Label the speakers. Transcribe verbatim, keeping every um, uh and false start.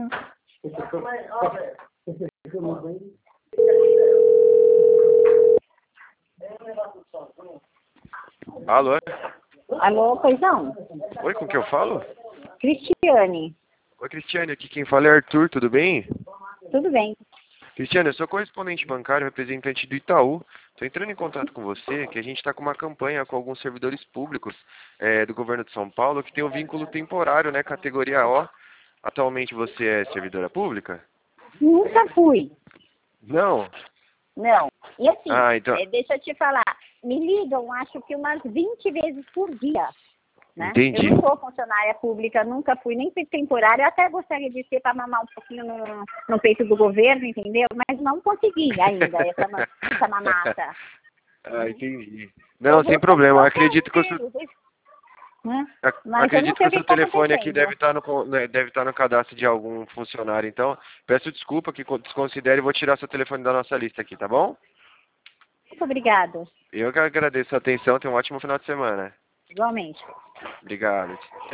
Speaker 1: Alô?
Speaker 2: Alô, poisão?
Speaker 1: Oi, com quem eu falo?
Speaker 2: Cristiane.
Speaker 1: Oi, Cristiane, aqui quem fala é Arthur, tudo bem?
Speaker 2: Tudo bem.
Speaker 1: Cristiane, eu sou correspondente bancário, representante do Itaú. Estou entrando em contato com você, que a gente está com uma campanha com alguns servidores públicos é, do governo de São Paulo que tem o vínculo temporário, né, categoria O. Atualmente você é servidora pública?
Speaker 2: Nunca fui.
Speaker 1: Não?
Speaker 2: Não. E assim,
Speaker 1: Ah, então...
Speaker 2: eh, deixa eu te falar, me ligam, acho que umas vinte vezes por dia. Né?
Speaker 1: Entendi.
Speaker 2: Eu não sou funcionária pública, nunca fui, nem fui temporária. Eu até gostaria de ser para mamar um pouquinho no, no peito do governo, entendeu? Mas não consegui ainda essa, ma- essa mamata.
Speaker 1: Ah, entendi. Não,
Speaker 2: Eu
Speaker 1: sem
Speaker 2: vou
Speaker 1: problema.
Speaker 2: vou
Speaker 1: Acredito que o seu,
Speaker 2: fazer, né?
Speaker 1: ac-
Speaker 2: Mas eu não
Speaker 1: acredito
Speaker 2: sei
Speaker 1: que
Speaker 2: o
Speaker 1: o
Speaker 2: que
Speaker 1: seu
Speaker 2: está
Speaker 1: telefone aqui
Speaker 2: acontecendo.
Speaker 1: deve estar no con- né, deve estar no cadastro de algum funcionário. Então, peço desculpa que con- desconsidere e vou tirar seu telefone da nossa lista aqui, tá bom?
Speaker 2: Muito obrigada.
Speaker 1: Eu que agradeço a atenção. Tenha um ótimo final de semana.
Speaker 2: Igualmente.
Speaker 1: Obrigado.